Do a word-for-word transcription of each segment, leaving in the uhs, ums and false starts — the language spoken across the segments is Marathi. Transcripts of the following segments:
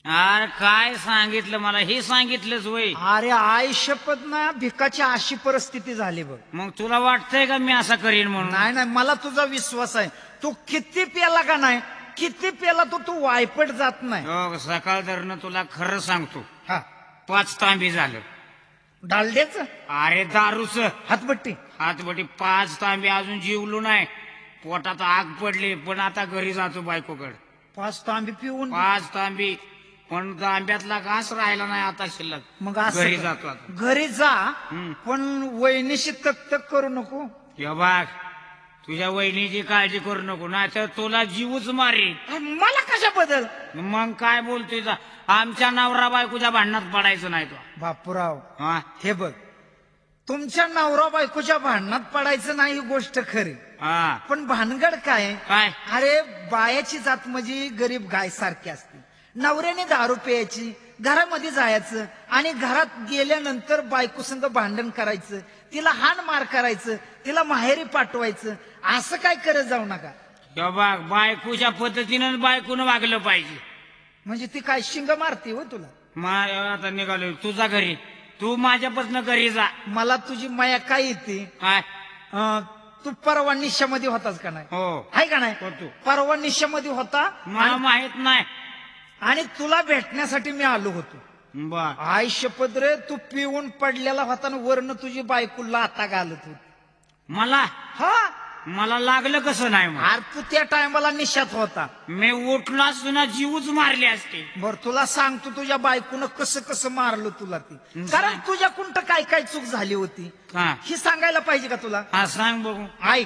अरे काय सांगितलं मला हे सांगितलंच वय. अरे आई शपथ ना भिकाची अशी परिस्थिती झाली बघ. मग तुला वाटतंय का मी असा करीन म्हणून? नाही नाही मला तुझा विश्वास आहे. तू किती पेला का नाही, किती पेला तो तू वायपट जात नाही. हो, सकाळ धरणं तुला खरं सांगतो, हा पाच तांबी झालं. डालड्याच अरे दारूच हातबट्टी हातबटी पाच तांबी अजून जीवलो नाही. पोटात आग पडली पण आता घरी जातो बायकोकडे. पाच तांबी पिऊन पाच तांबी पण तांब्यातला घास राहिला नाही आता शिल्लक. मग असं घरी कर. जातो आता. घरी जा हम्म. पण वहिनीशी तक तक करू नको. या बाग तुझ्या वहिनीची काळजी करू नको नाही तर तुला जीवच मारी. मला कशा बदल मग काय बोलतोय जा? आमच्या नवरा बायकोच्या भांडणात पडायचं नाही तो. बापूराव हा हे बघ, तुमच्या नवरा बायकोच्या भांडणात पडायचं नाही ही गोष्ट खरी, हा पण भानगड काय? काय अरे बायाची जात म्हणजे गरीब गाय सारखी असते. नवऱ्याने दारू प्यायची, घरामध्ये जायचं आणि घरात गेल्यानंतर बायको संग भांडण करायचं, तिला हाण मार करायचं, तिला माहेरी पाठवायचं. असं काय करत जाऊ नका. या बाग बायकोच्या पद्धतीनं बायकोनं वागलं पाहिजे. म्हणजे ती काय शिंग मारते हो तुला. मा आता निघालो तुझा घरी, तू माझ्यापासून घरी जा. मला तुझी माया काय येते? काय अं, तू परवा निश्यामध्ये होतास का नाही? हो आहे का नाही? होतो. परवा निश्यामध्ये होता मला माहित नाही. आणि तुला भेटण्यासाठी मी आलो होतो. बर आई शपथ रे, तू पिऊन पडलेला होता आणि वरनं तुझी बायको लाथा घालत होती. मला हा मला लागलं कसं नाही मग? अरे तू त्या टायमाला निशात होता. मी उठलो असतो ना जीवच मारली असते. बर तुला सांगतो तुझ्या बायकोनं कसं कसं मारलं तुला ती. कारण तुझ्या कुंठ काय काय चूक झाली होती हा ही सांगायला पाहिजे का तुला? हा सांग बघू. ऐक.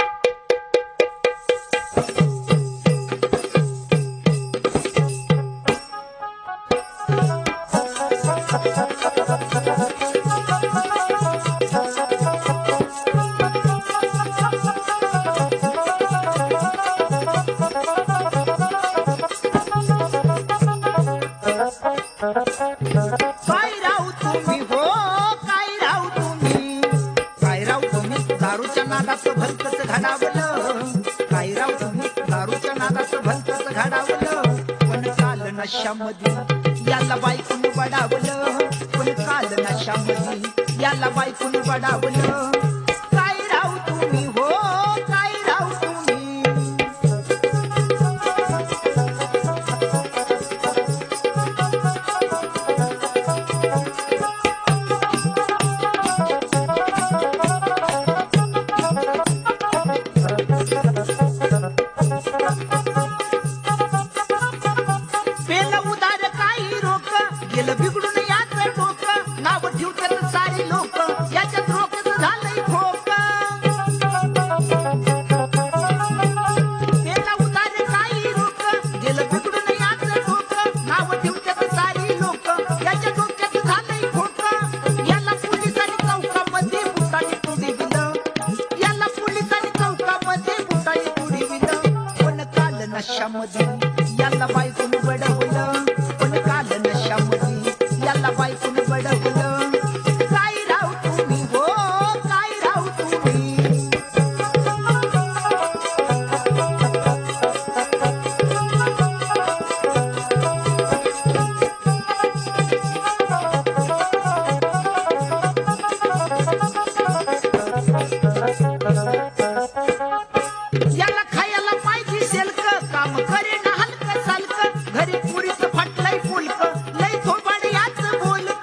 काय राव तुम्ही हो, काय राव तुम्ही, काय राव तुम्ही दारूच्या नादात भलतच घडावलं. काय राव तुम्ही दारूच्या नादात भलतच घडावलं. पण काल नशामध्ये याला बायकून बडावलं. पण काल नशामध्ये याला बायकून बडावलं. काय राव तुम्ही हो, काय राव तुम्ही. पेलं उदार काही रोक, गेलं बिघडून याच डोकं. नाव ठेवतात सारी लोक, याच्यात रोकच झालंय खोक. पेलं उदार काही रोक, गेलं बिघडून याच डोकं. नाव ठेवतात सारी लोक, याच्या डोक्यात झालंय खोक. याला पोलिसांनी चौकामध्ये बुटाने तुडी दिलं. याला पोलिसांनी चौकामध्ये बुटाने तुडी दिलं. पण काल नशामध्ये याला बायकून बडवलं. पण काल नशामध्ये याला बायकून बडवलं. काय राव तुम्ही हो, काय राव तुम्ही. याला खायला पाहिजे शेल्क, काम करे ना हलक सालक. घरी पुरीच फाटलंय फुलक, लय थोबाड याच बोलक.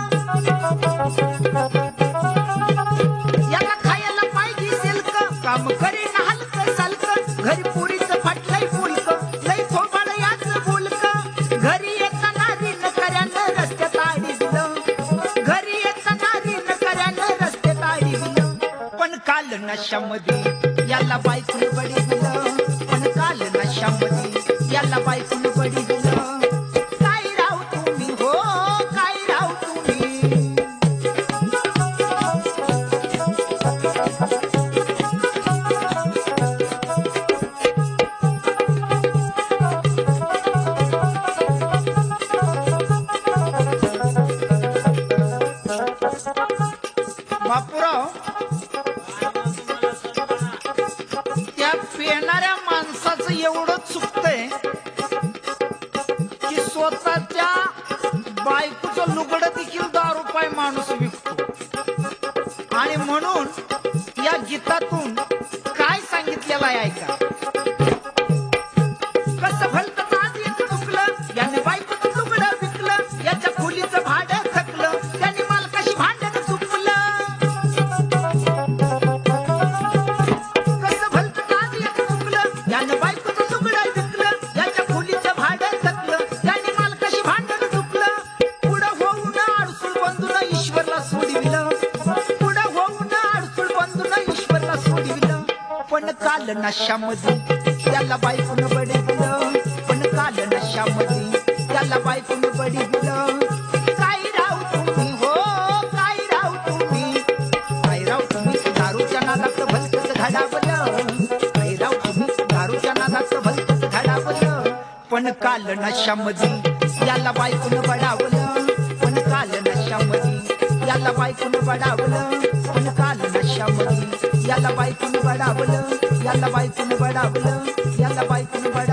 याला खायला पाहिजे शेल्क, काम करे ना हलक सालक. घरी पुरीच फाटलंय फुलक, लय थोबाड याच बोलक. घरी येताना रीन कर्यानं रस्त्यात आडी दिलं. घरी येताना रीन कर्यानं रस्त्यात आडी दिलं. पण काल नशामध्ये याला बायकून बडी दिलं. पण काल नशामध्ये याला बायकून बडी दिलं. काय राव तुम्ही हो, काय राव तुम्ही. बापूराव, त्या पेणाऱ्या माणसाचं एवढं चुकतंय स्वतःच्या बायकोचं लुगडं देखील दहा रुपये माणूस विकतो. आणि म्हणून या गीतातून काय सांगितलेलं आहे ऐका. कसं भलतं आज एक चुकलं याने बायकोचं लुगडं विकलं, याच्या खोलीचं भाडं थकलं, त्याने मालकाशी भांडण चुकलं. कसं भलतं आज एक चुकलं याने बायकोचं लुगडं विकलं, याच्या खोलीचं भाडं थकलं, त्याने मालकाशी भांडण चुकलं. पुढं होऊन अडसूळ बंधून ईश्वरला सोडविलं, पुढं होऊन अडसूळ बंधून ईश्वरला सोडविलं. पण काल नशामध्ये त्याला बायकोनं बडी दिलं, पण काल नशामध्ये त्याला बायकोनं बडी दिलं. काय राव तुम्ही हो, काय राव तुम्ही, काय राव तुम्ही दारूच्या नादात भलतंच घडावलं, काय राव तुम्ही दारूच्या नादात भलतंच घडावलं. पण काल नशामध्ये याला बायकोनं बडावलं, पण काल नशामध्ये याला बायकोनं बडावलं, पण काल नशामध्ये याला बायकोनं बडावलं, याला बायकोनं बडावलं, याला बायकोनं बडावलं.